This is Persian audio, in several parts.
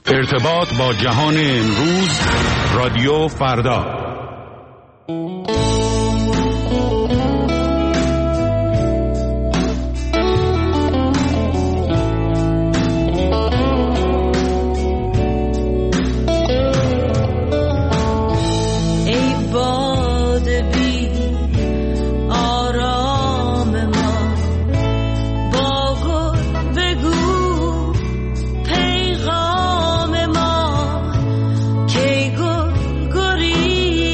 ارتباط با جهان امروز، رادیو فردا. پیغام ما کی گریز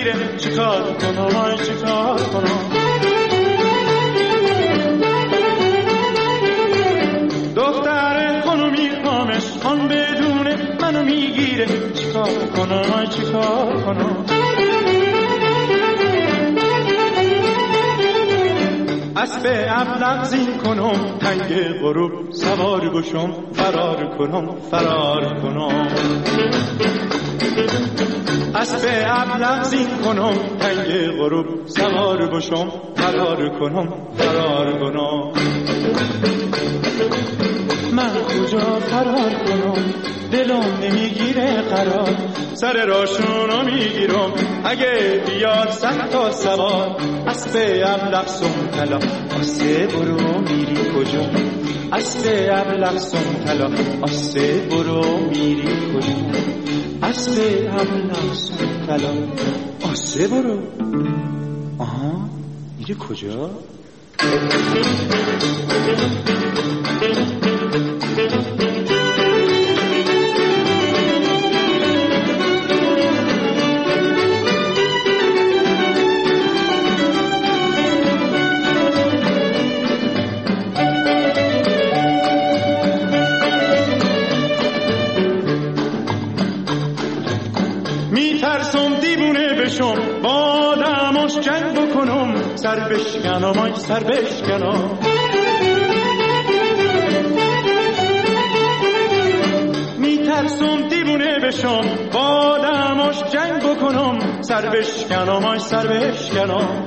میگیره چیکار کنم چیکار کنم. دختر خونو میخوامش خان بدونه منو میگیره چیکار کنم چیکار کنم. اسب ابلق زین کنم تنگ غروب سوار بشم فرار کنم فرار کنم. اسب ابلق زین کنم تنگ غروب سوار بشم فرار کنم فرار کنم. من کجا فرار کنم دلم نمیگیره قرار سر راشونو میگیرم اگه بیاد صد تا سوار. اسب ابلق سمتلا آسه برو میری کجا. اسب ابلق سمتلا آسه برو میری کجا. اسب ابلق سمتلا آسه برو آها میری کجا. میترسم دیوونه بشم با آدماش جنگ بکنم سر بشکنم سر بشکنم. میترسم دیوونه بشم با آدماش جنگ بکنم سر بشکنم سر بشکنم.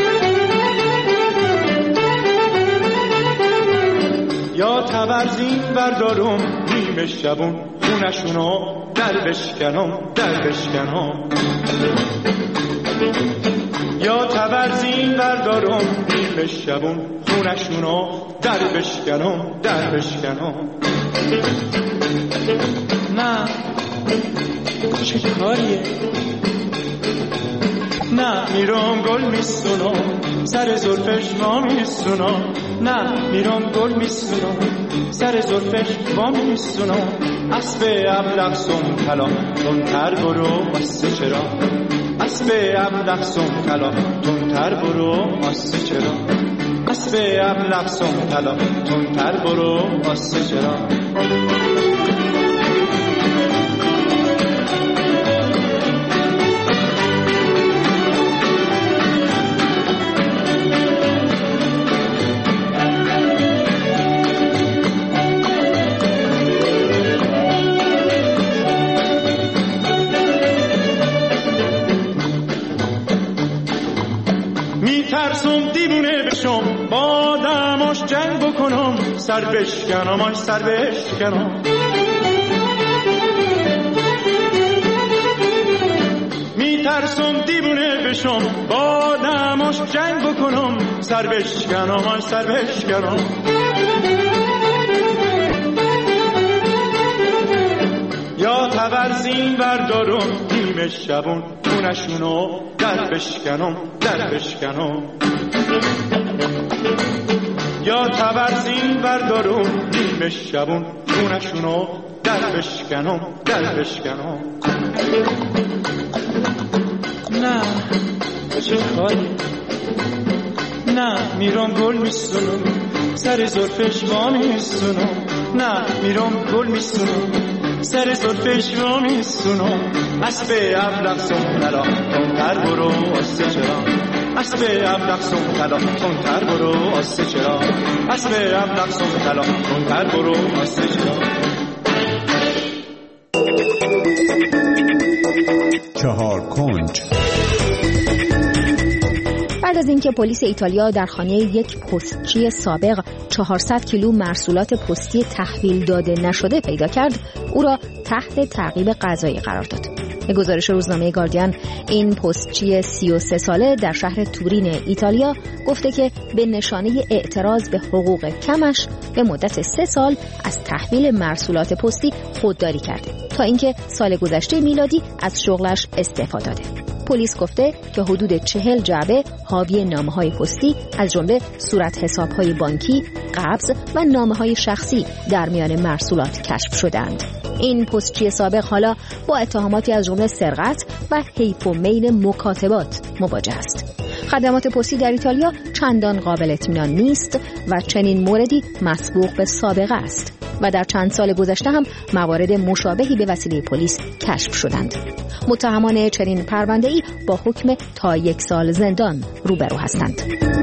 یا تبرزین بردارم نیمه شبون خونشونو در بشکنم در بشکنم. یا تبرزین بردارم نیمه شبون خونشونو در بشکنم در بشکنم. نه چه کاریه نه میرم گل میسونم سر زلفش وا میسونم. نه میرم گل میسونم سر زلفش وا میسونم. اسب ابلق سمتلا تندتر برو واسه چرا. اسب ابلق سمتلا تندتر برو واسه چرا. اسب ابلق سمتلا تندتر برو واسه چرا. میترسم دیوونه بشم با آدماش جنگ بکنم سر بشکنم سر بشکنم. میترسم دیوونه بشم با آدماش جنگ بکنم سر بشکنم سر بشکنم. یا تبرزین بردارم نیمه شبون خونشونو در بشکنم در بشکنم. یا تبرزین بردارم نیمه شبون خونشونو در بشکنم در بشکنم. نه چه کاری نه میرم گل میسونم سر زلفش وا میسونم. نه میرم گل میسونم سر زلفش وا میسونم. اسب ابلق سمتلا تندتر برو واسه چرا. اسب ابلق سمتلا تندتر برو واسه چرا. اسب ابلق سمتلا تندتر برو واسه چرا. چهار کنج. بعد از اینکه پلیس ایتالیا در خانه یک پستچی سابق 400 کیلو مرسولات پستی تحویل داده نشده پیدا کرد، او را تحت تعقیب قضایی قرار داد. به گزارش روزنامه گاردین، این پستچی 33 ساله در شهر تورین ایتالیا گفته که به نشانه اعتراض به حقوق کمش به مدت 3 سال از تحویل مرسولات پستی خودداری کرده تا اینکه سال گذشته میلادی از شغلش استعفا داده. پلیس گفته که حدود 40 جعبه حاوی نامه‌های پستی از جمله صورت حساب‌های بانکی، قبض و نامه‌های شخصی در میان مرسولات کشف شدند. این پستچی سابق حالا با اتهاماتی از جمله سرقت و حیف و میل مکاتبات مواجه است. خدمات پستی در ایتالیا چندان قابل اطمینان نیست و چنین موردی مسبوق به سابقه است و در چند سال گذشته هم موارد مشابهی به وسیله پلیس کشف شدند. متهمان چنین پرونده‌ای با حکم تا 1 سال زندان روبرو هستند.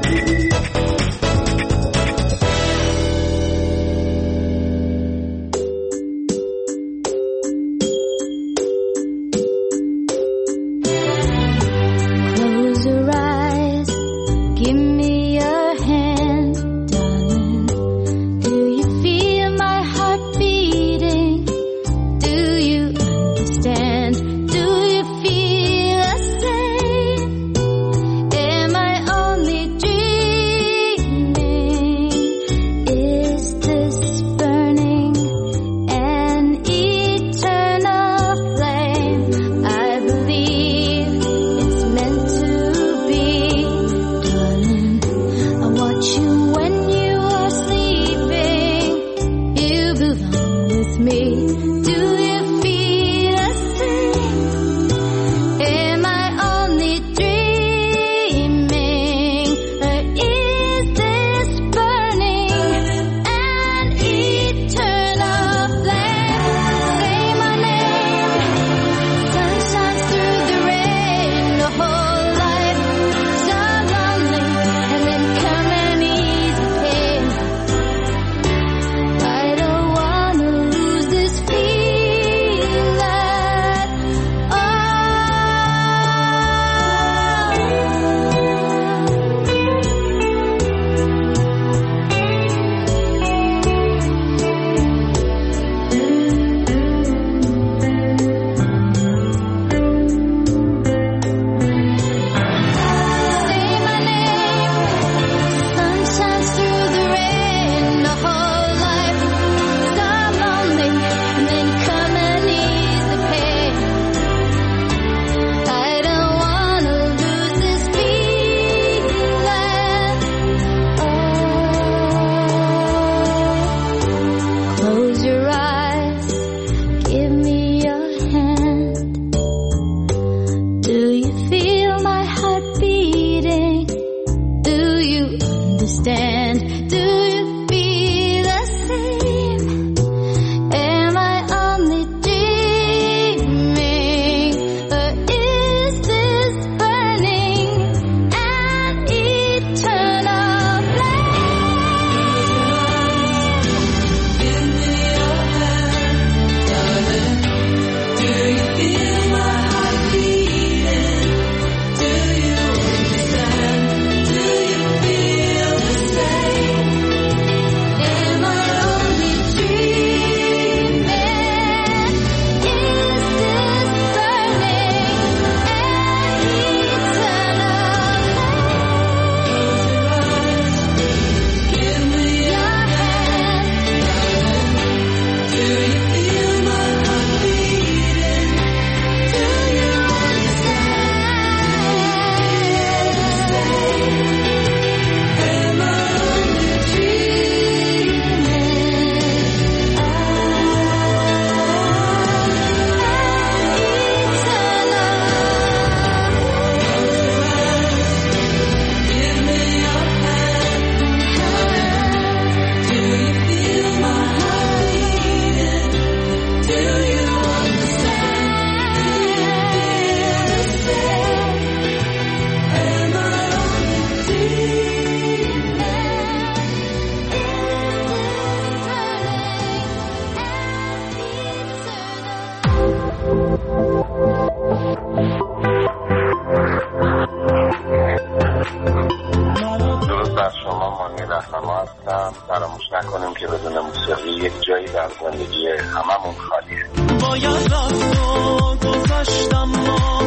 فراموش نکنیم که بدون موسیقی یک جایی در زندگی هممون خالیه. باید رفت و گذشتم ما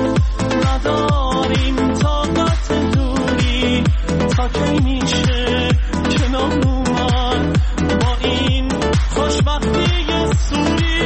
نداریم طاقت دوری تا کی میشه کنار اومد با این خوشبختی سوری.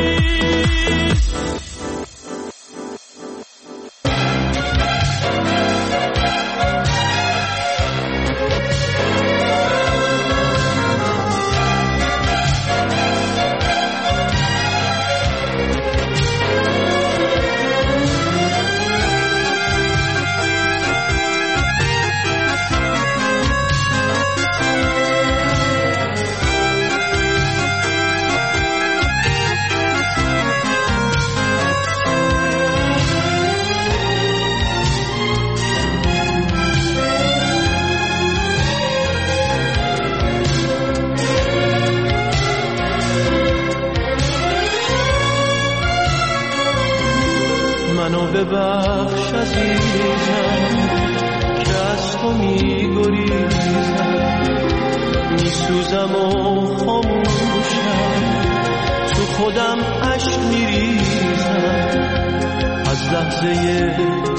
لحظه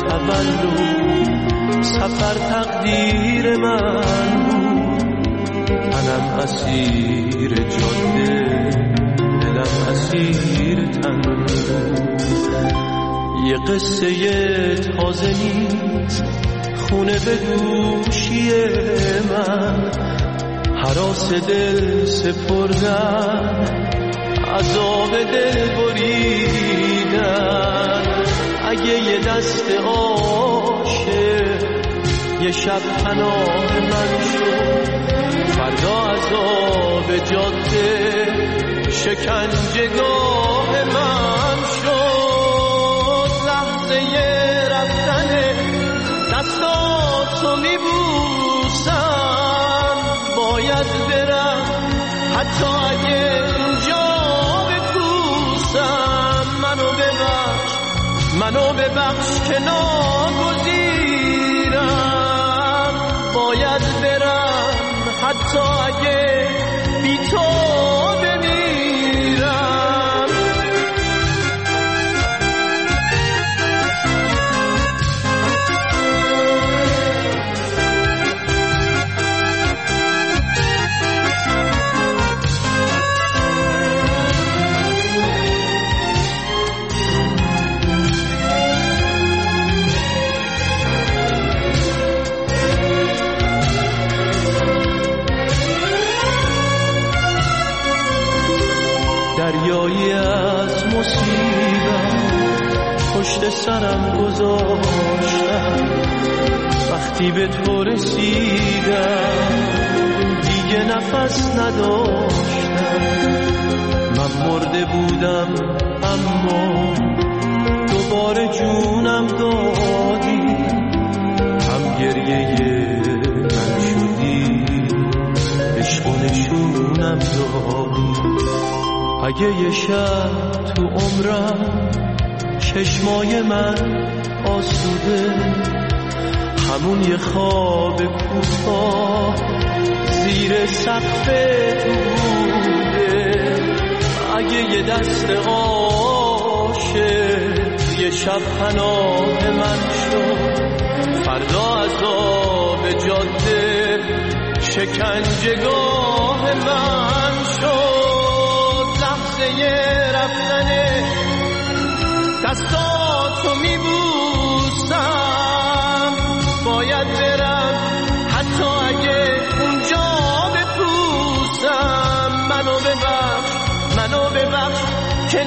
تولد سفر تقدیر من بود، تنم اسیر جاده، دلم اسیر تن بود. یه قصه تازه نیست خونه به گوشی من، هراس دل سپردن، عذاب دل بریدن. اگه یه دست عاشق یه شب پناه من شد، فردا عذاب جاده شکنجهگاه من شد. لحظه رفتن دستاتو میبوسم، باید برم حتی اگه اینجا بپوسم. منو ببخش که ناگزیرم، باید برم حتی اگه بی تو بمیرم. دریایی از مصیبت پشت سرم گذاشتم، وقتی به تو رسیدم دیگه نفس نداشتم. من مرده بودم اما دوباره جونم دادی، هم گریه من شدی، عشق و نشونم دادی. اگه یه شب تو عمرم چشمای من آسوده، همون یه خواب کوتاه زیر سقف تو بوده. اگه یه دست عاشق یه شب پناه من شد، فردا عذاب جاده شکنجهگاه من شد. رفتن دستاتو میبوسم، باید برم حتی اگه اونجا بپوسم. منو ببخش که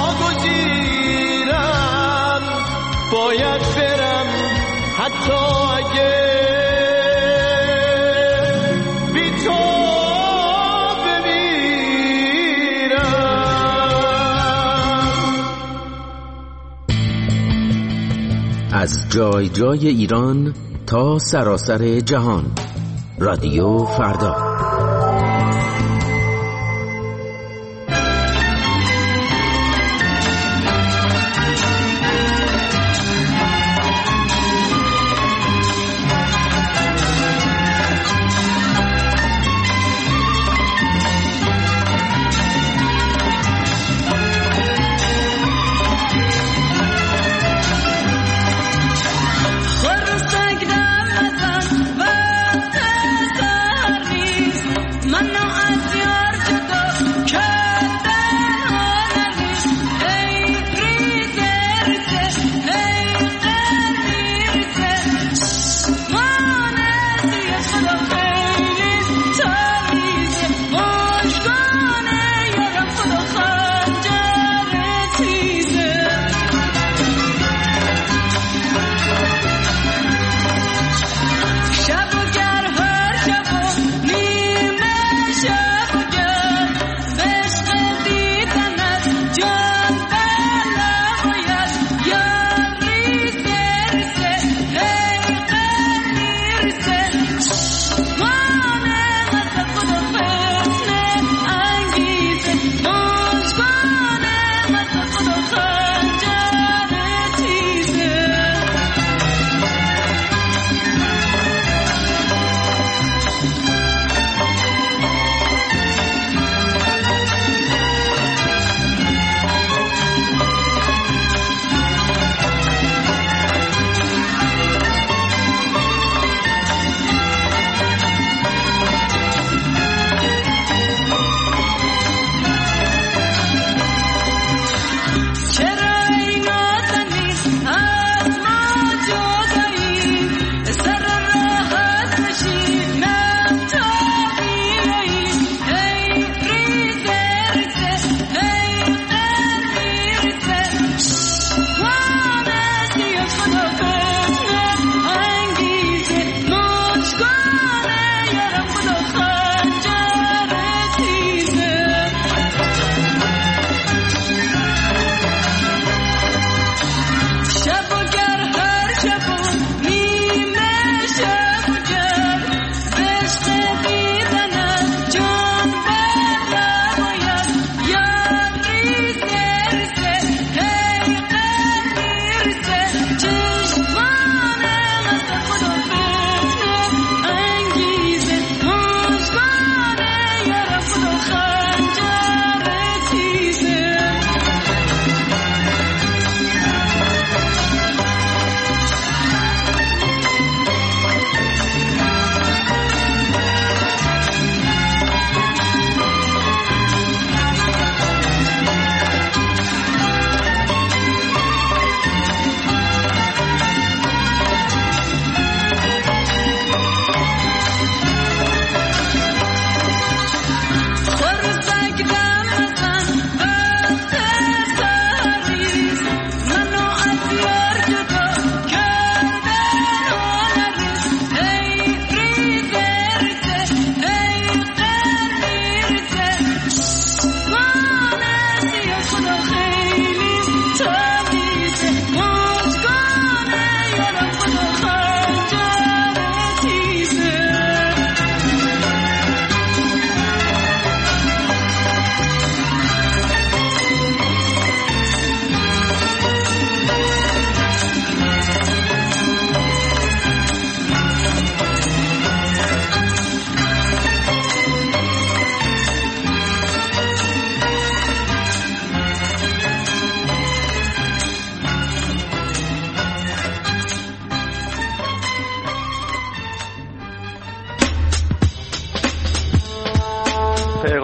ناگزیرم، باید برم حتی اگه بی تو از جای جای ایران تا سراسر جهان. رادیو فردا.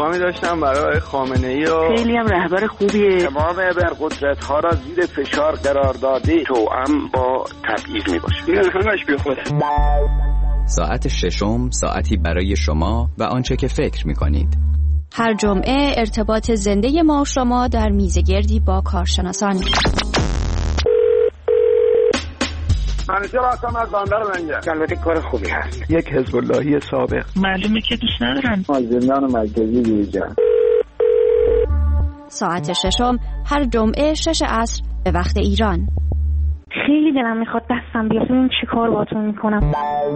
احترامی داشتم برای خامنه‌ای و خیلی هم رهبر خوبیه. تمام ابرقدرت‌ها را زیر فشار قرار داده توأم با تبعیض میباشه. این همش بیخوده. ساعت ششم ساعتی برای شما و آنچه که فکر می‌کنید. هر جمعه ارتباط زنده ما و شما در میزگردی با کارشناسان. منیجر هستم از بندر منگه. البته کار خوبی هست. یک حزب اللهی سابق. معلومه که دوست ندارن. از زندان مرکزی بیرون. ساعت ششم هر جمعه 6 عصر به وقت ایران. خیلی دلم میخواد دستم بیاد ببینم چی کار باهاتون میکنم.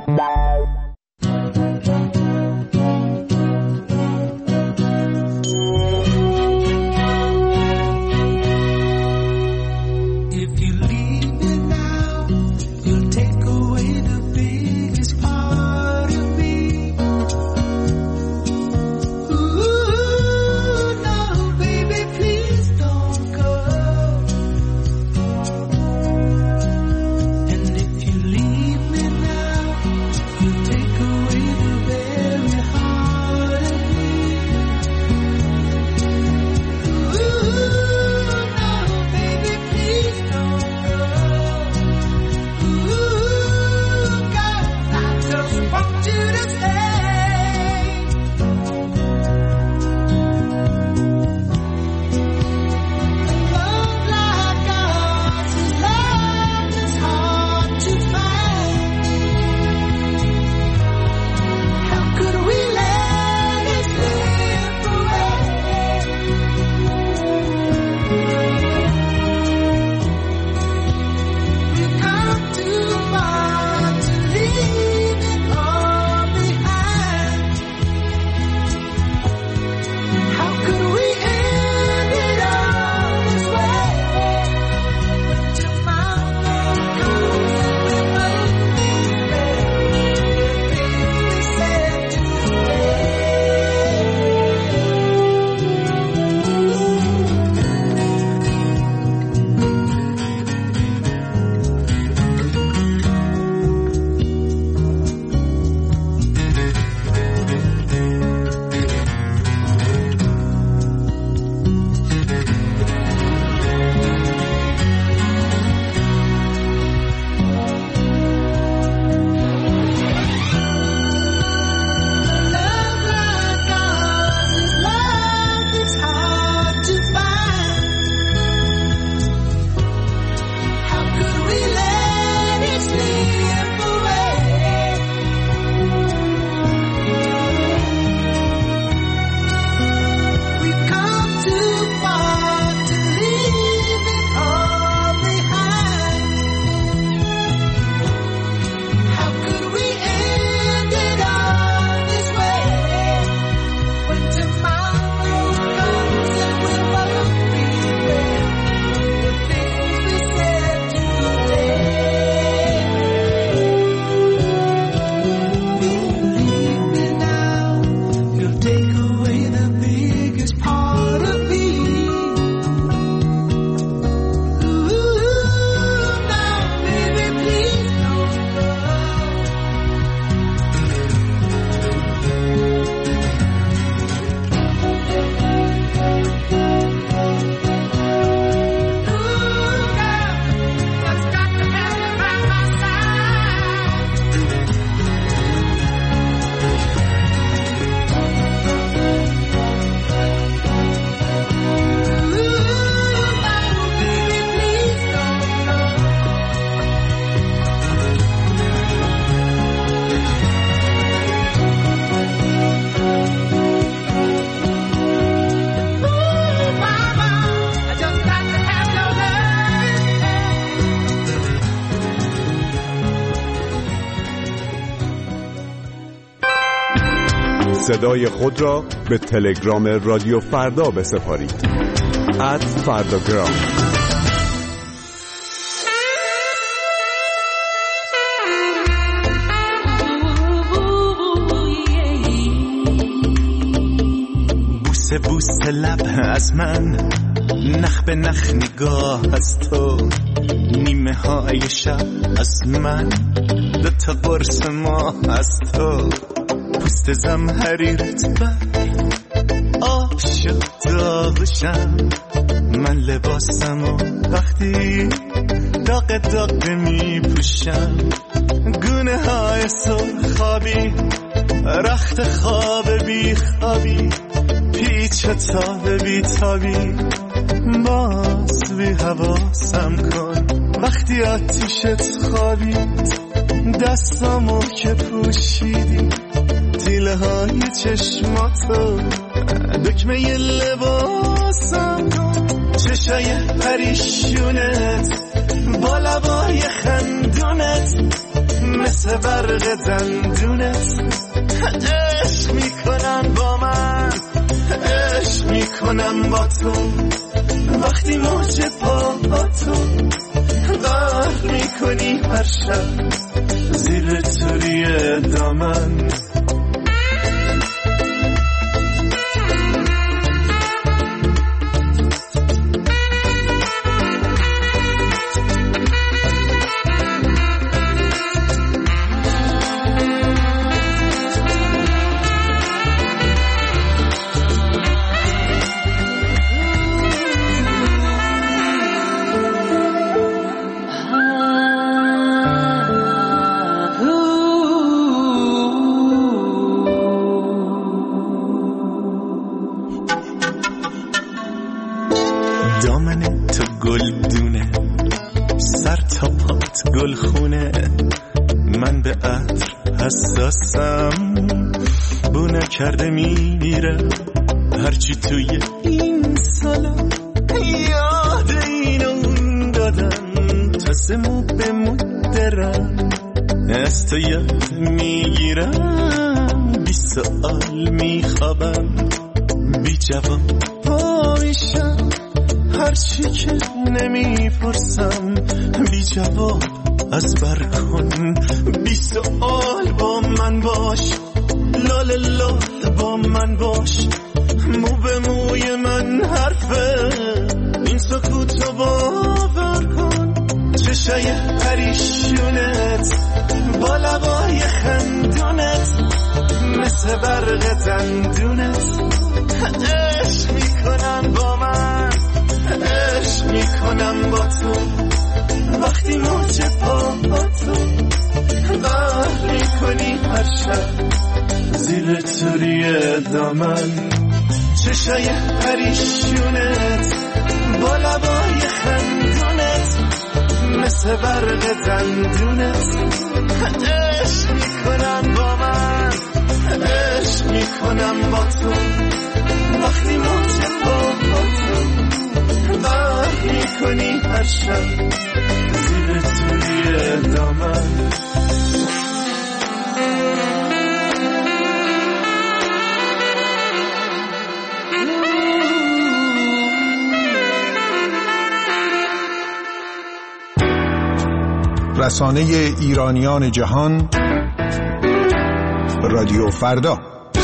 صدای خود را به تلگرام رادیو فردا بسپارید. @فرداگرام. بوسه بوسه لب از من، نخ به نخ نگاه از تو، نیمه های شب از من، دوتا قرص ماه از تو، پوست زمهریرت بر عاشق داغشم، من لباسمو وقتی داغ داغ می پوشم، گونه های سرخابی رخت خواب بی خوابی، پیچ تاب بی تابی، باز بی حواسم کن وقتی آتیشت خوابید، دستامو که پوشیدی تیله های چشماتو دکمه لباسم کن، چشای پریشونت با لبای خندونت مثل برق دندونت، عشق میکنم با من، عشق میکنم با تو، وقتی موج پاهاتو غرق میکنی هر شب زیر توری دامن. دامن تو گل دونه، سر تا پات گل خونه، من به عطر حساسم، بو نکرده میرم هرچی توی این سالا یاد این اون دادم، تازه مو به مو درم از تو یاد میگیرم، بی سؤال میخوابم بی جواب پا میشم، هرچی که نمیپرسم بی جواب از بر کن، بی سؤال با من باش، لال لال با من باش، مو به موی من حرفه این سکوتو باور کن، چشای پریشونت با لبای خندونت مثل برق دندونت، عشق میکنم با من، عشق میکنم با تو، وقتی موج پاهاتو غرق میکنی هر شب زیر توری دامن، چشای پریشونت با لبای خندونت مثل برق دندونت، عشق میکنم با من، عشق میکنم با تو، وقتی موج پاهاتو غرق میکنی هر شب زیر توی دامن. رسانه ایرانیان جهان، رادیو فردا.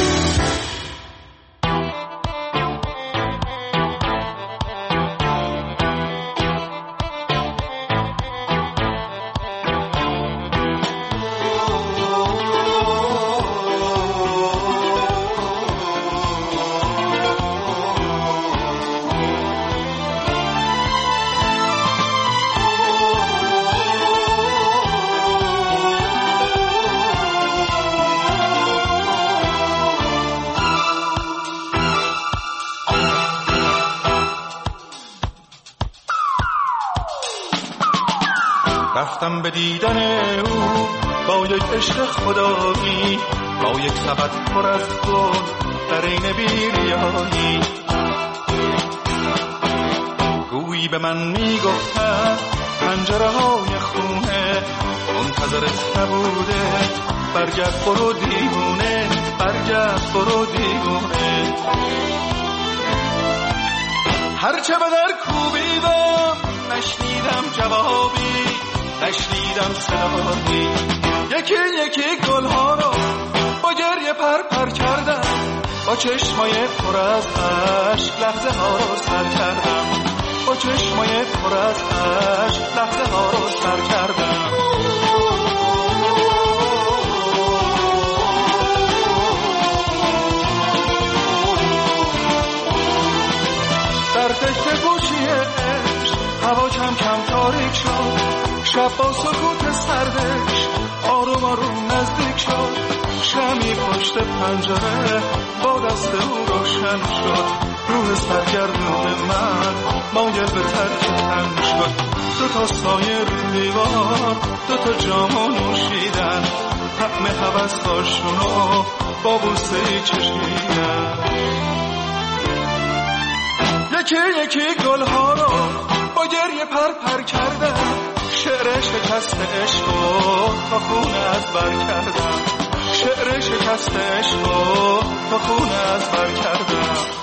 رفتم به دیدن او با یک عشق خدایی، با یک سبد پر از گل در این بیریایی، گویی به من میگفتن پنجره های خونه منتظرت نبوده، برگرد برو دیوونه، برگرد برو دیوونه، هرچه به در کوبیدم نشنیدم جوابی، نشنیدم صدایی، یکی یکی گلها رو با گریه پر کردم، با چشمای پر از اشک لحظه ها رو سر کردم، با چشمای پر از اشک لحظه ها رو سر کردم. بارون نزدیک شد، شمی پشت پنجره با دست او روشن شد. روح سرگردون من مایل به ترک تن شد. دو تا سایه رو دیوار، دو تا جامو نوشیدن، طعم هوس‌هاشونو با بوسه‌ای چشیدن. یکی یکی گلها رو با گریه پر کردن، شعر شکست عشقو تا خونه از بر کردن، شعر شکست عشقو تا خونه از بر کردن.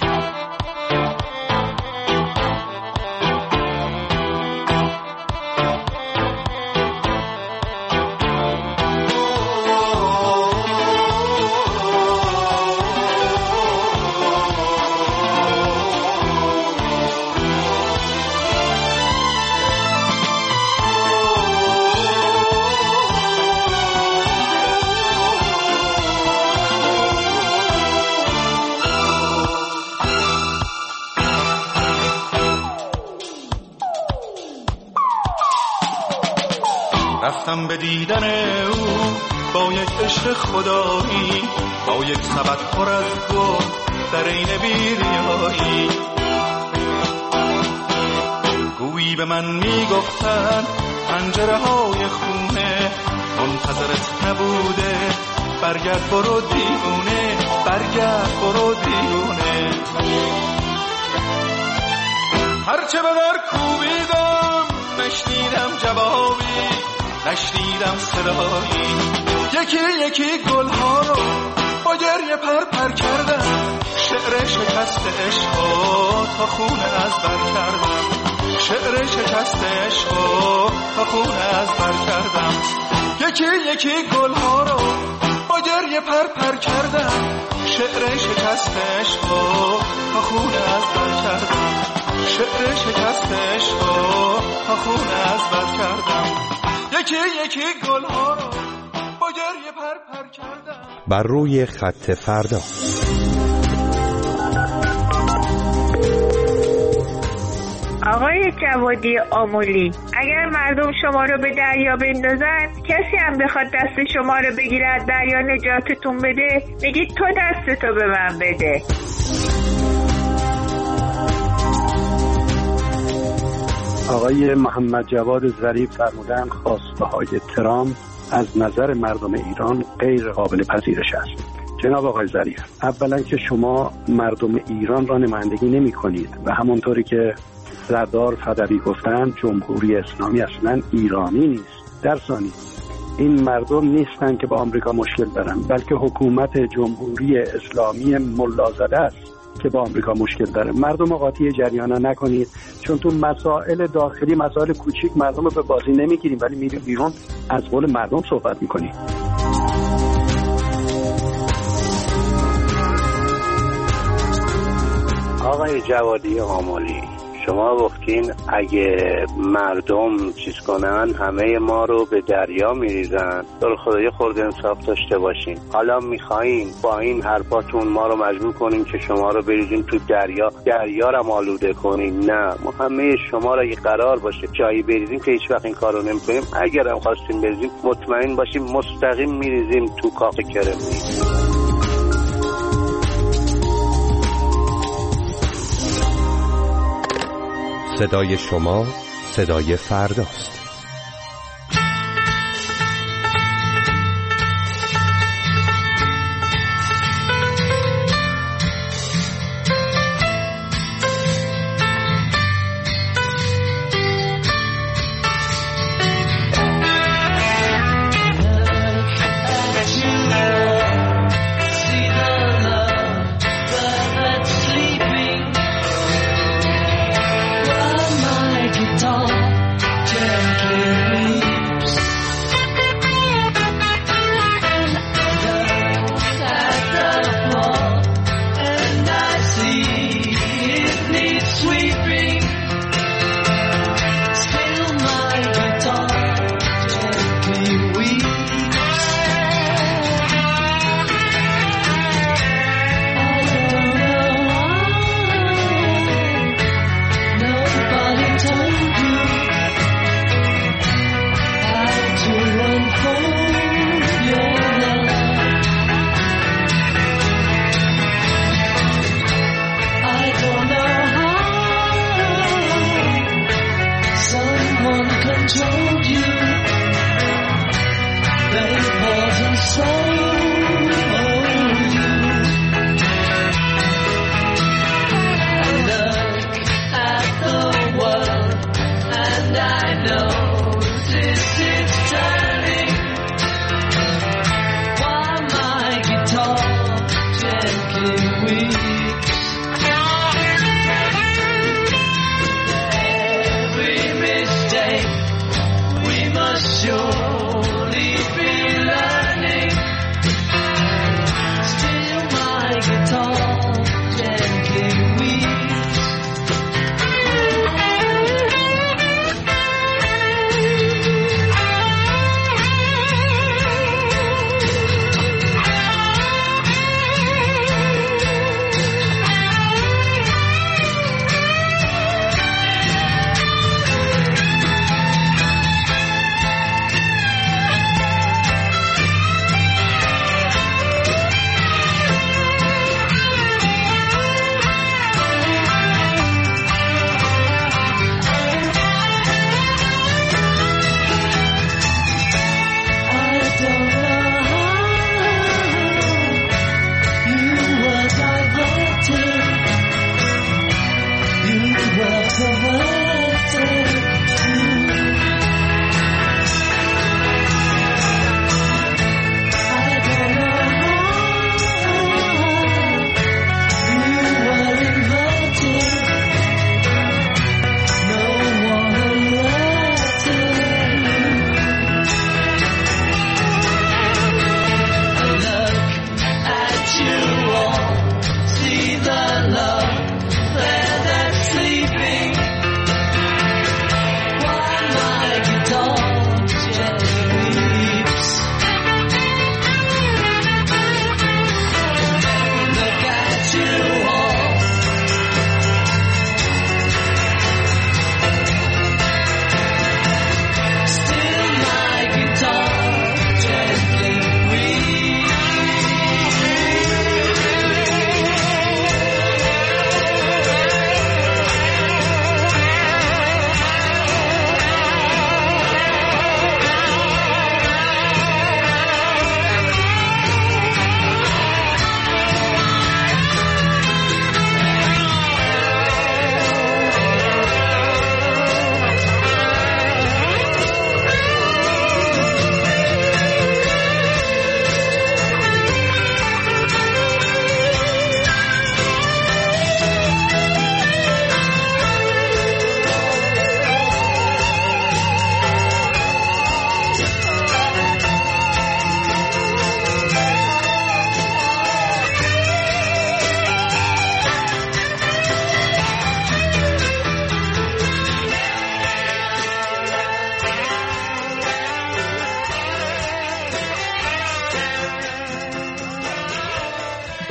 رفتم به دیدن او با یک عشق خدایی، با یک سبد پر از گل در عین بی‌ریایی. گویی به من میگفتن پنجره های خونه منتظرت نبوده، برگرد برو دیوونه، برگرد برو دیوونه. هرچه به در کوبیدم نشنیدم جوابی، نشنیدم صدایی. یکی یکی گلها رو با گریه پر کردم، شعر شکست عشقو تا خونه از بر کردم، شعر شکست عشقو تا خونه از بر کردم. یکی یکی گلها رو با گریه پر کردم، شعر شکست عشقو تا خونه از بر کردم، شعر شکست عشقو تا خونه از بر کردم. یکی یکی گلها رو با گریه پر کردم. بر روی خط فردا. آقای جوادی آملی، اگر مردم شما رو به دریا بندازن، کسی هم بخواد دست شما رو بگیرد دریا نجاتتون بده، میگید تو دستتو به من بده. آقای محمد جواد ظریف فرمودن خواسته های ترامپ از نظر مردم ایران غیر قابل پذیرش است. جناب آقای ظریف، اولا که شما مردم ایران را نمایندگی نمی کنید و همونطوری که سردار فدوی گفتن جمهوری اسلامی اصلا ایرانی نیست. در ثانی این مردم نیستن که با آمریکا مشکل دارن، بلکه حکومت جمهوری اسلامی ملازده است که با آمریکا مشکل داره. مردم قاطی جریانا نکنید، چون تو مسائل داخلی، مسائل کوچیک مردم رو به بازی نمیگیریم، ولی میریم بیرون از قول مردم صحبت میکنیم. آقای جوادی آملی، شما گفتین اگه مردم چیز کنن همه ما رو به دریا میریزن. در خدای خورده انصاف داشته باشین. حالا میخواین با این حرفاتون ما رو مجبور کنین که شما رو بریزین تو دریا رو آلوده کنین؟ نه، ما همه شما رو قرار باشه جایی بریزیم که هیچ وقت این کارو نمیکنیم. اگر هم خواستیم بریزیم مطمئن باشیم مستقیم میریزیم تو کاخ کرملین. صدای شما صدای فرداست.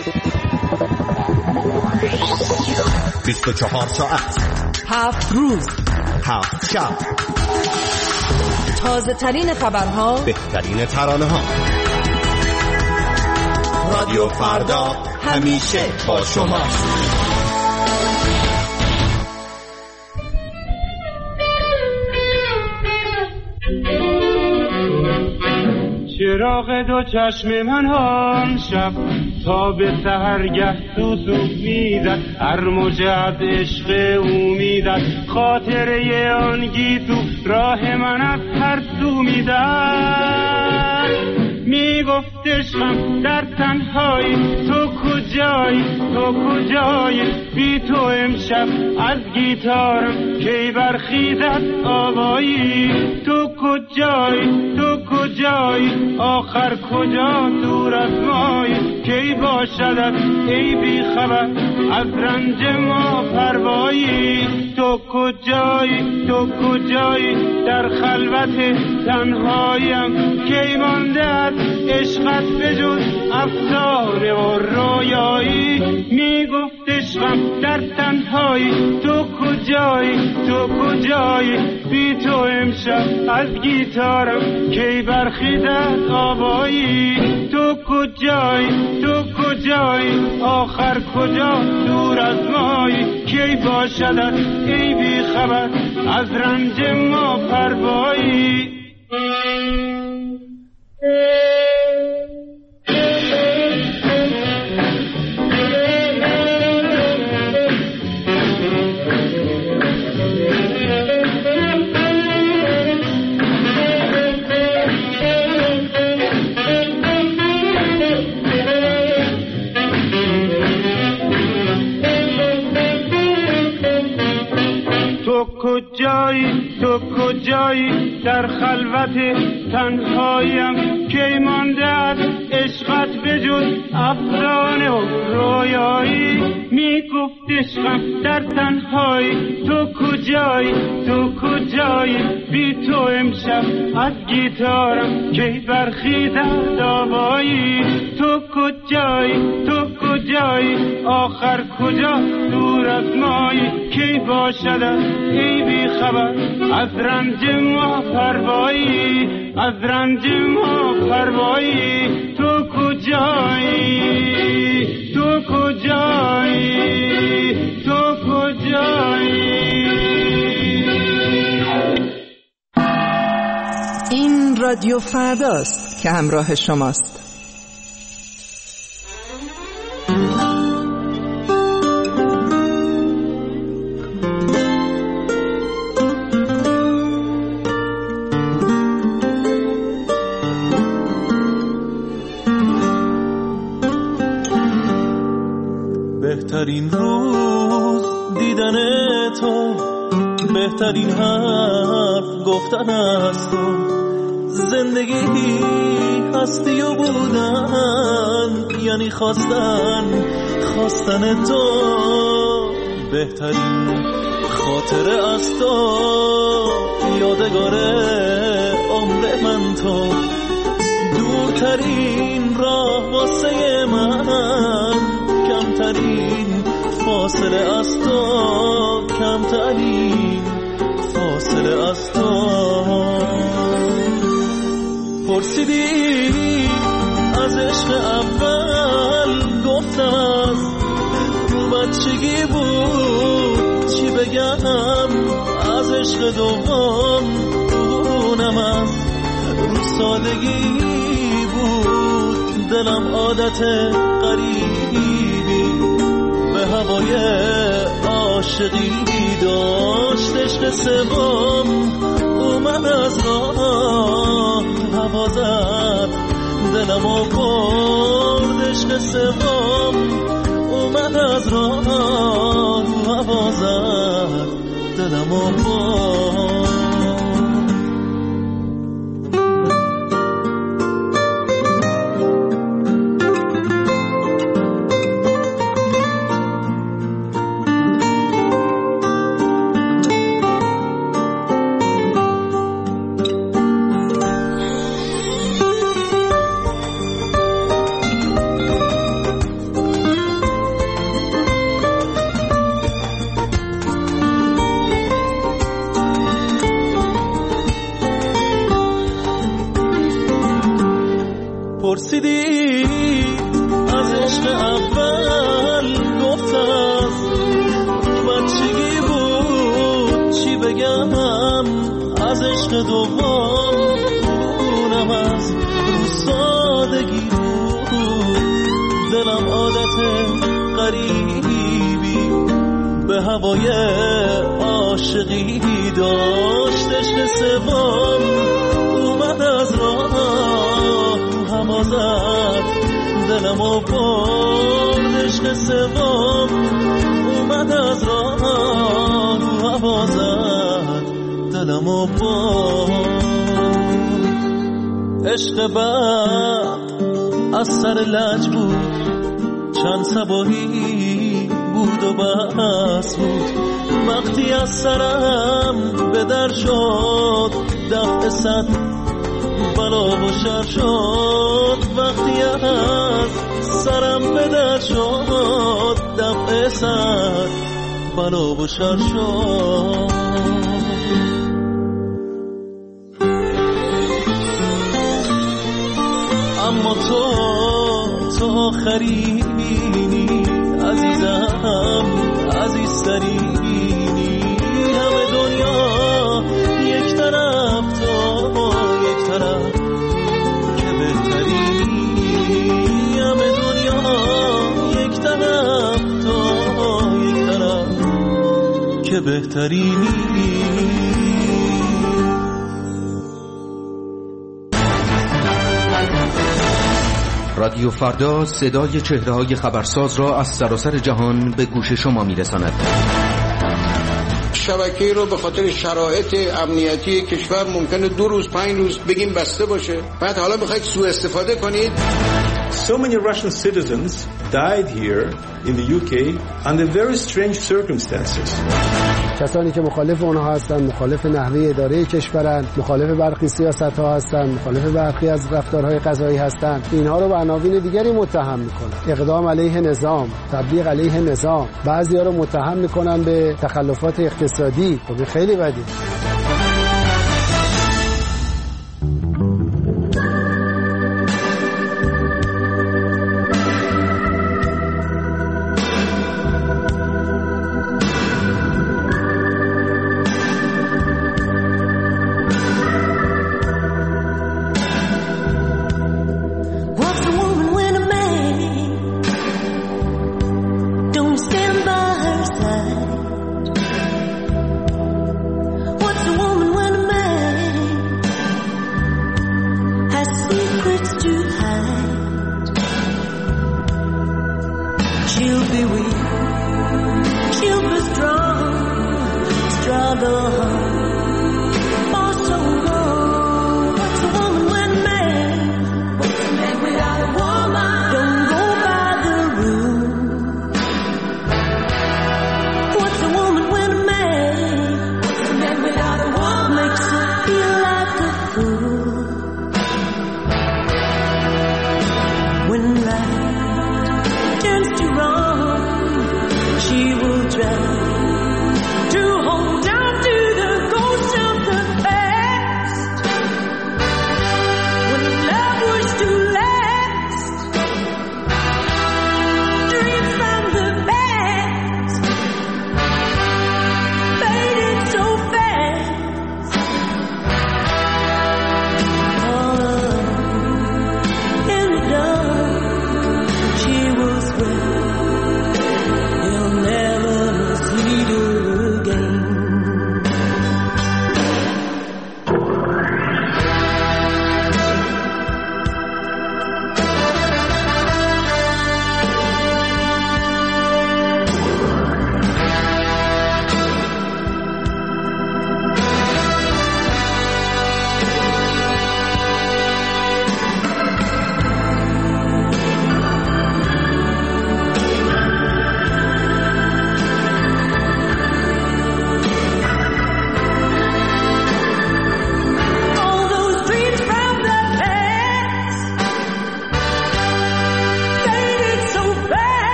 24 ساعت 7 روز 7 شب، تازه ترین خبرها، بهترین ترانه ها. رادیو فردا همیشه با شما. چراغ دو چشم من آن شب تا به سحرگه سوسو میزد، هر موج از عشق او میزد، خاطره آن گیسو راه من از هر سو میزد. میگفت عشقم در تنهایی تو کجایی، تو کجایی، بی تو امشب از گیتارم کی برخیزد آوایی. تو کجایی، تو کجایی، آخر کجا دور از مایی، کی باشدت ای بی خبر از رنج ما پروایی. تو کجایی، تو کجایی، در خلوت تنهایم کی مانده عشقت بجز افسانه و رویایی. میگفت عشقم در تنهایی تو کجایی، تو کجایی، بی تو امشب از گیتارم کی برخیزد آوایی. تو کجایی، تو کجایی، آخر کجا دور از مایی، کی باشدت ای بی خبر از رنج ما پروایی. کجایی، تو کجایی، در خلوت تنهایم کی مانده از عشقت بجز افسانه و رویایی. میگفت عشقم در تنهایی تو کجایی، تو کجایی، بی تو امشب از گیتارم کی برخیزد آوایی. تو کجایی، تو کجایی، آخر کجا دور از مایی، کی باشد ای بی خبر از رنج ما پروایی، از رنج ما پروایی. تو کجایی، تو کجایی، تو کجایی. این رادیو فرداست که همراه شماست. بهترین روز دیدن تو، بهترین حرف گفتن از تو، زندگی هستی و بودن یعنی خواستن تو. بهترین خاطره از تو، یادگار عمر من تو، دورترین راه واسه من، کمترین فاصله از تو، کمترین فاصله از تو. پرسیدی از عشق اول، گفتم از رو بچگی بود، چی بگم از عشق دوم، اونم از رو سادگی بود. دلم عادت غریبی به هوای عاشقی داشت، عشق سوم اومد از راه هوا زد، دلمو برد. عشق سوم اومد از راه هوا زد، دلمو برد. پرسیدی از عشق اول، گفت از بچگی بود، چی بگم از عشق دوم، اونم از رو سادگی بود. دلم عادت غریبی به هوای عاشقی داشت. عشق سوم اومد از راه، هوا زد دلم و برد. عشق سوم اومد از راه، هوا زد دلم و برد. عشق بعد از سر لج بود، چند صباحی بود و بس بود. وقتی از سرم به در شد، دفع صد بلا و شر شد. وقتی از سرم به در شد، دفع صد بلا و شر شد. اما تو آخرینی عزیزم، عزیزترینی. همه دنیا یک طرف، تو یک طرف که بهترینی. همه دنیا یک طرف، تو یک طرف که بهترینی. رادیو فردا صدای چهره‌های خبرساز را از سراسر جهان به گوش شما می‌رساند. شبکه رو به خاطر شرایط امنیتی کشور ممکنه 2 روز 5 روز بگیم بسته باشه، بعد حالا می‌خواید سوء استفاده کنید. So many Russian citizens died here in the UK under very strange circumstances. کسانی که مخالف اونها هستند، مخالف نحوه اداره کشورند، مخالف برخی سیاست‌ها هستند، مخالف برخی از رفتارهای قضایی هستند، اینها رو به عناوین دیگری متهم میکنن. اقدام علیه نظام، تبلیغ علیه نظام. بعضی‌ها رو متهم میکنن به تخلفات اقتصادی. خب خیلی بدی.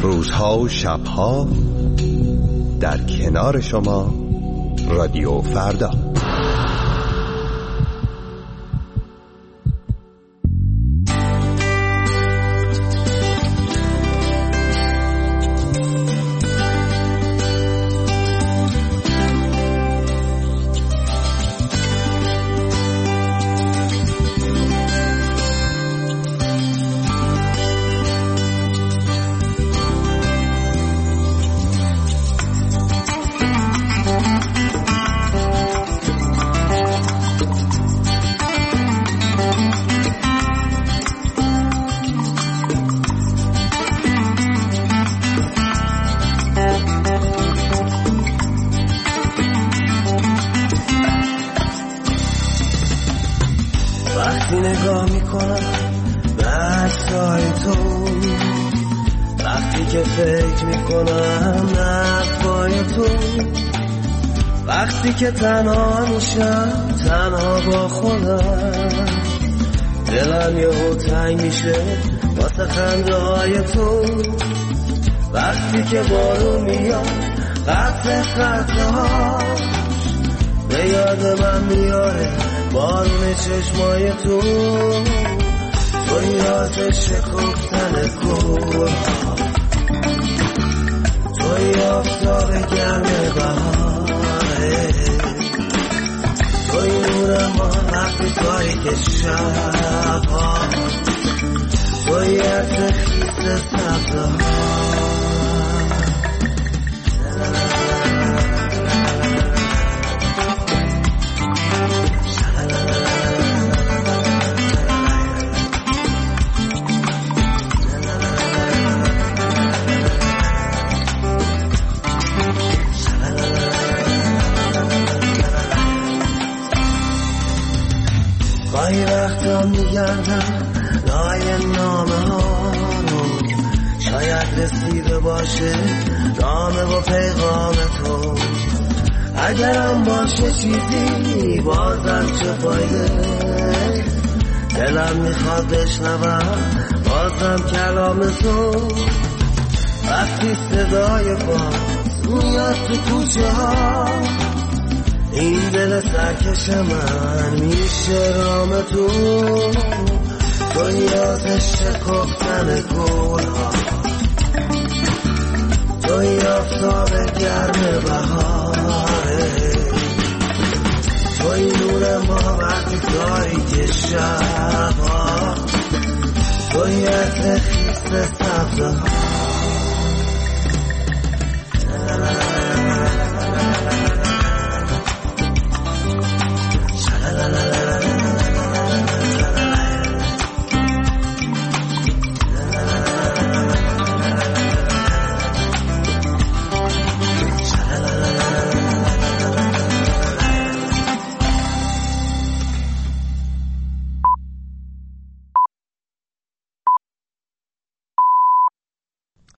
روزها و شبها در کنار شما رادیو فردا. وقتی نگاه میکنم به عکسای تو، وقتی که فکر میکنم نفای تو، وقتی که تنها میشم تنها با خودم، دلم یهو تنگ میشه واسه خنده های تو، وقتی که بارون میاد قطع قطعهاش به یاد من میاره بارون چشمای تو، توی آتش شکفتن گلها، توی آفتاب گرم بهاره، توی نور ما وقتی تاریک شبها، توی عطر خیس سبزها. گاهی وقتا میگردم لای نامه ها رو، شاید رسیده باشه نامه و پیغام تو، اگرم باشه چیزی بازم چه فایده، دلم میخواد بشنوم بازم کلام تو، وقتی صدای باز میاد تو کوچه ها، این دل سرکش من میشه رام تو، توی آتش شکفتن گلها، توی آفتاب گرم بهاره، توی نور ما وقتی تاریک شبها، توی عطر خیس سبزها.